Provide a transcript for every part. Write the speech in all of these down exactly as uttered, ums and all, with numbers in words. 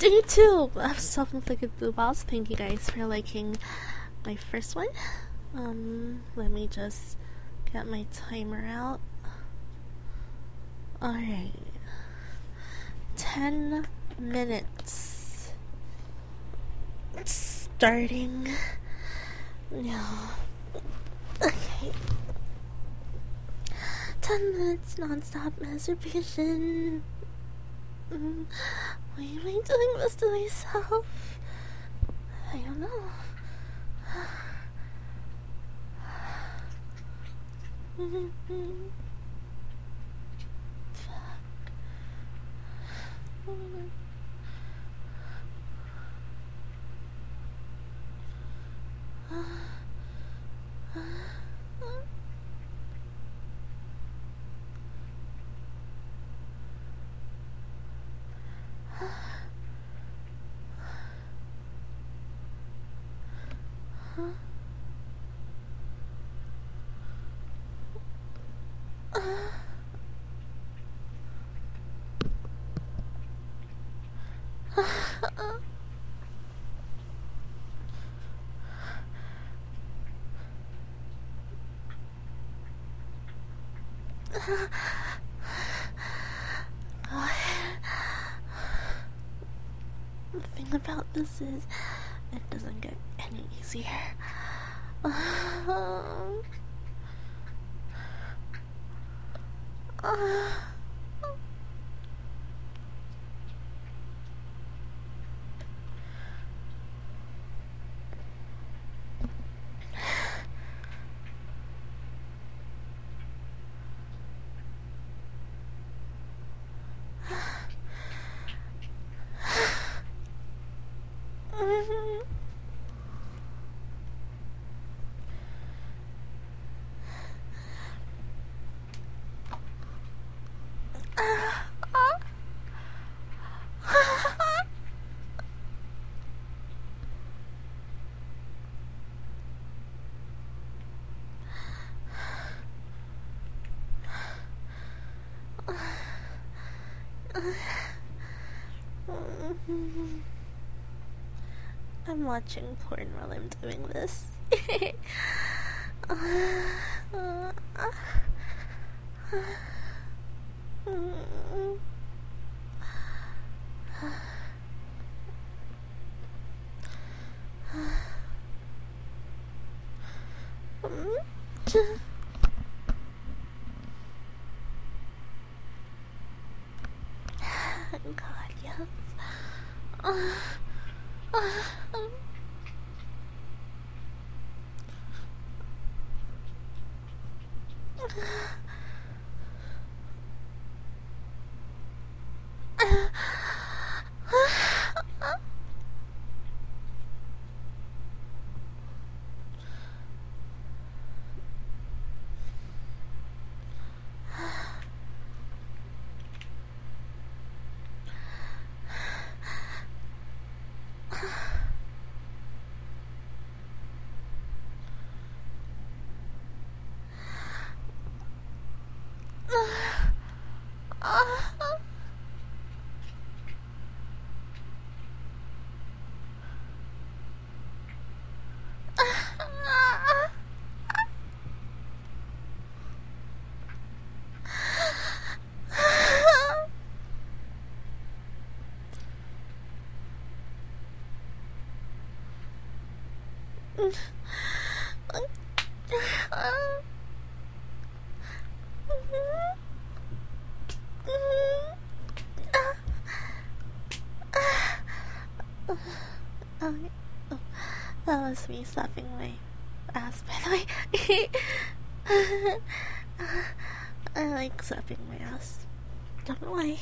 Day two of self-inflicted blue balls. Thank you guys for liking my first one. Um, let me just get my timer out. Alright. Ten minutes. Starting now. Okay. Ten minutes non-stop masturbation. Mm, why am I doing this to myself? I don't know. Fuck. The thing about this is, it doesn't get any easier. Um, uh, I'm watching porn while I'm doing this. God, yes. Uh, uh, Oh, oh, that was me slapping my ass, by the way. I like slapping my ass. Don't know why.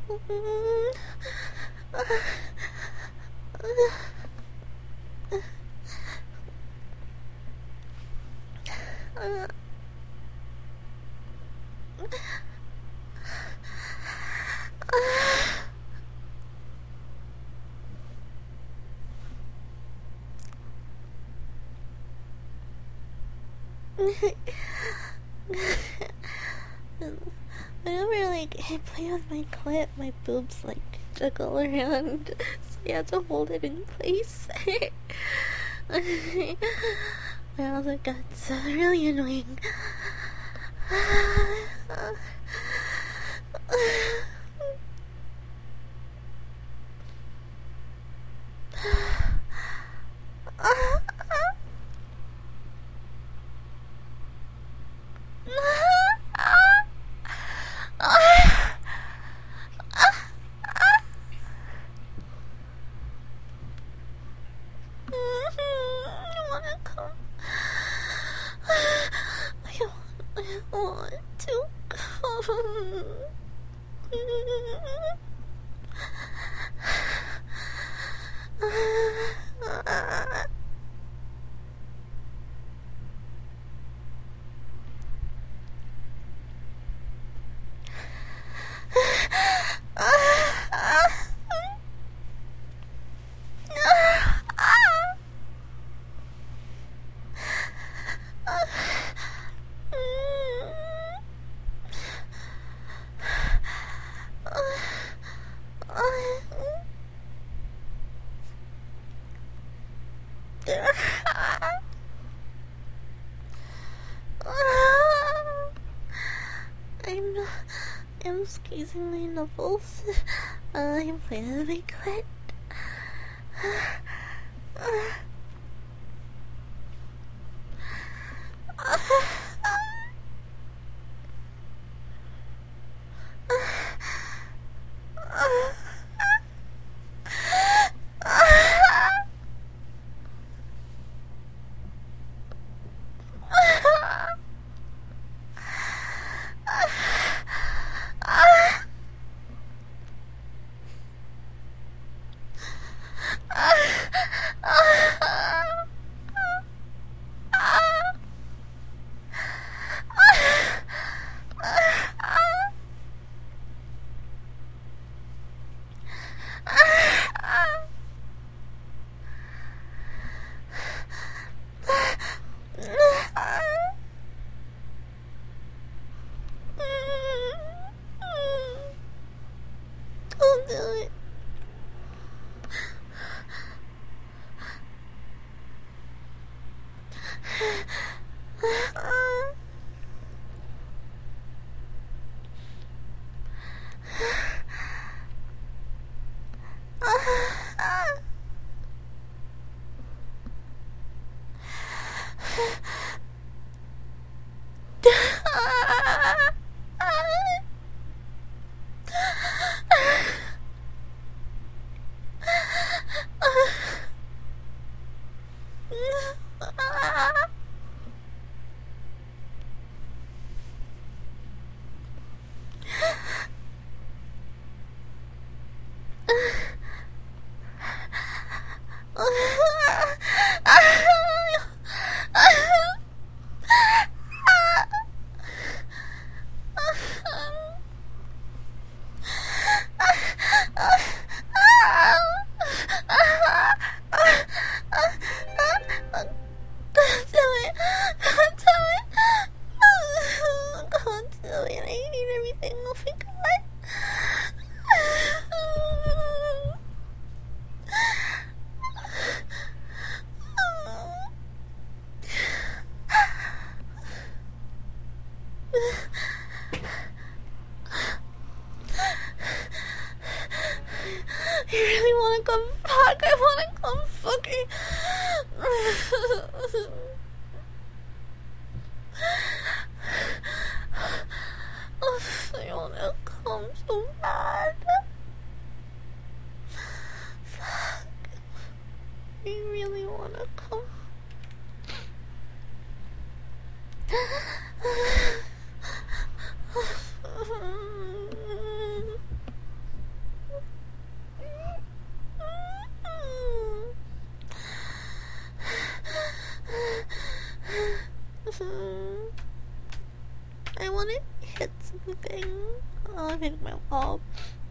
Whenever like I play with my clit, my boobs like jiggle around, so you have to hold it in place. My other guts are really annoying. I'm I'm squeezing my nipples. Uh, I'm playing with my clit. Don't do it. I really wanna come fuck. I wanna come fucking. I wanna come so bad. Fuck. I really wanna come. hit something. Oh, I hit my wall.